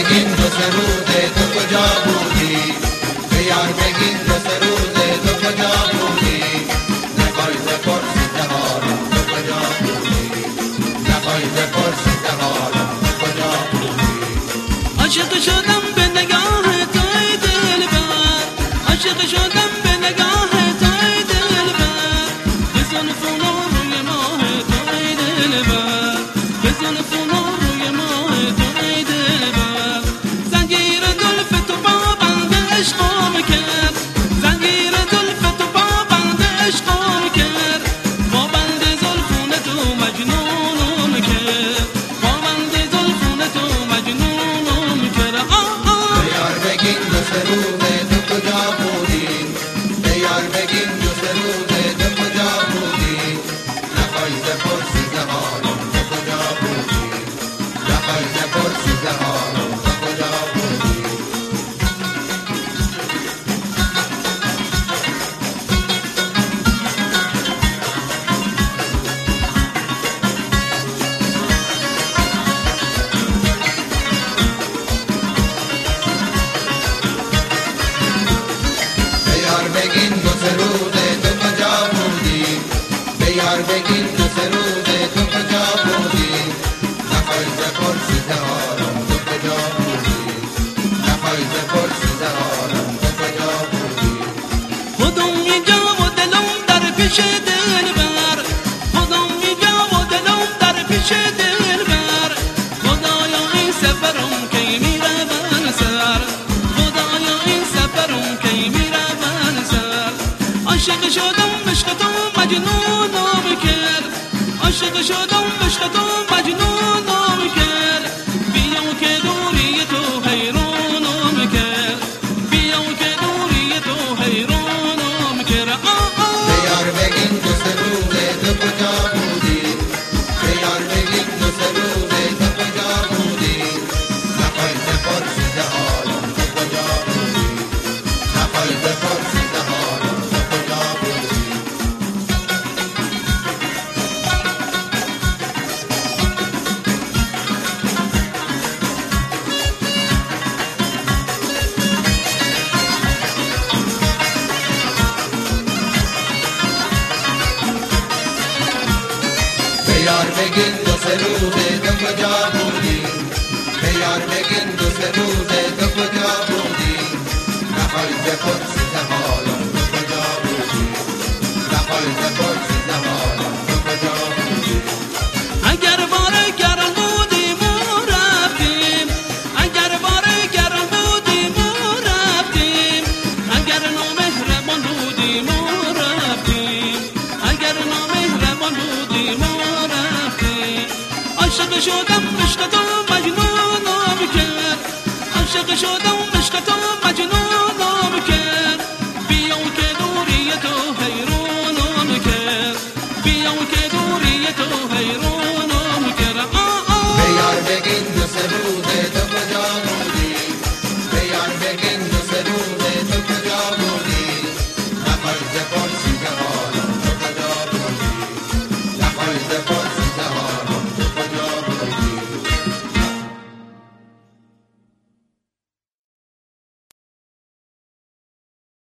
بگین دو سه روزه تو کجا بودی؟ به یار بگین دو سه روزه تو کجا بودی؟ نخوای بپرسی حالم تو کجا بودی؟ نخوای بپرسی حالم تو کجا بودی؟ عاشق شدم به نگاه توی دلبر، عاشق شدم به نگاه توی دلبر، به زلفون روی ماه توی دلبر، به زلفون روی ماه توی دلبر. زنگیر زلف تو با بند عشقم کرد، زنگیر زلف تو با بند عشقم کرد، با بند زلفون تو مجنونم کرد، با بند زلفون تو مجنونم کرد. به یار بگین دو سه روزه تو کجا بودی؟ به یار بگین دو سه روزه تو کجا بودی؟ نخوای بپرسی حالم تو کجا بودی؟ نخوای بپرسی حالم تو کجا بودی؟ به یار بگین دو سه روزه تو کجا بودی؟ به یار بگین دو سه روزه تو کجا بودی؟ نخوای بپرسی حالم تو کجا بودی؟ نخوای بپرسی حالم تو کجا بودی؟ خودم اینجا و دلم در پیش دلبر، خودم اینجا و دلم در پیش دلبر. خدایا این سفرم کی میره بر سر، خدایا این سفرم کی میره بر سر. عاشق شدم عشق تو مجنونم کرد، عاشق شدم عشق تو مجنونم کرد. بیام که دوری تو حیرانم کرد، بیام که دوری تو حیرانم کرد. به یار بگین دو سه روزه تو کجا بودی؟ به یار بگین دو سه روزه تو کجا بودی؟ نخوای بپرسی حالم تو کجا بودی؟ نخوای بپرسی حالم تو کجا بودی؟ به یار بگین دو سه روزه تو کجا بودی؟ به یار بگین دو سه روزه تو کجا بودی؟ نخوای بپرسی حالم تو کجا بودی؟ نخوای بپرسی حالم تو کجا بودی؟ اگر بار گرم بودیم و رفتیم، اگر بار گرم بودیم و رفتیم، اگر نامهربان بودیم و رفتیم، اگر نامهربان بودیم و رفتیم. عاشق شدم عشق تو